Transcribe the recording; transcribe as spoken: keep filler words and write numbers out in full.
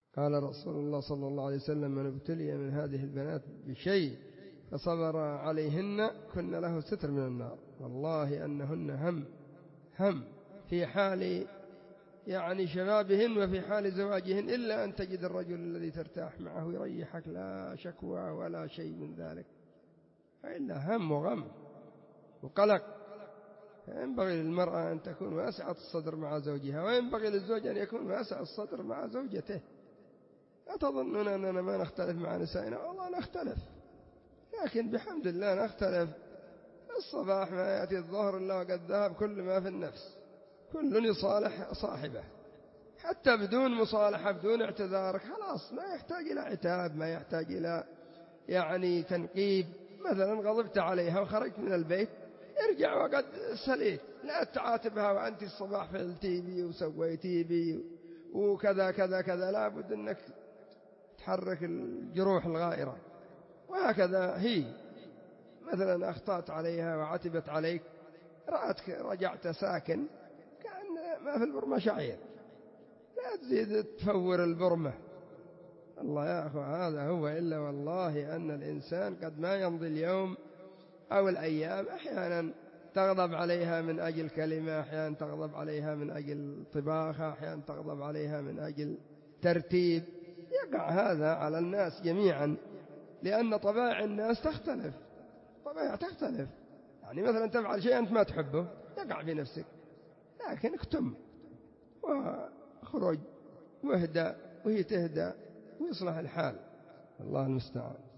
قال رسول الله صلى الله عليه وسلم: من ابتلي من هذه البنات بشيء فصبر عليهن كن له ستر من النار. والله أنهن هم هم في حال يعني شبابهن وفي حال زواجهن، إلا أن تجد الرجل الذي ترتاح معه يريحك، لا شكوى ولا شيء من ذلك، فإلا هم وغم وقلق. ينبغي للمرأة أن تكون واسعة الصدر مع زوجها، وينبغي للزوج أن يكون واسع الصدر مع زوجته. لا تظنون أننا ما نختلف مع نسائنا، والله نختلف، لكن بحمد الله نختلف. الصباح ما يأتي الظهر إلا وقد ذهب كل ما في النفس، كل يصالح صاحبه، حتى بدون مصالحة بدون اعتذار خلاص، ما يحتاج إلى عتاب، ما يحتاج إلى يعني تنقيب. مثلا غضبت عليها وخرجت من البيت، ارجع وقد سليت، لا تعاتبها وأنت الصباح فعلتي بي وسويتي بي وكذا كذا كذا، لا بد أنك تحرك الجروح الغائرة. وهكذا هي مثلا أخطأت عليها وعتبت عليك، رأتك رجعت ساكن كأن ما في البرمة شعير، لا تزيد تفور البرمة. الله يا أخو هذا هو، إلا والله أن الإنسان قد ما يمضي اليوم أو الأيام، أحيانا تغضب عليها من أجل كلمة، أحيانا تغضب عليها من أجل طباخة، أحيانا تغضب عليها من أجل ترتيب. يقع هذا على الناس جميعا، لأن طبائع الناس تختلف، طبائع تختلف. يعني مثلا تفعل شيء أنت ما تحبه يقع في نفسك، لكن اكتم وخرج واهدأ وهي تهدأ ويصلح الحال. الله المستعان.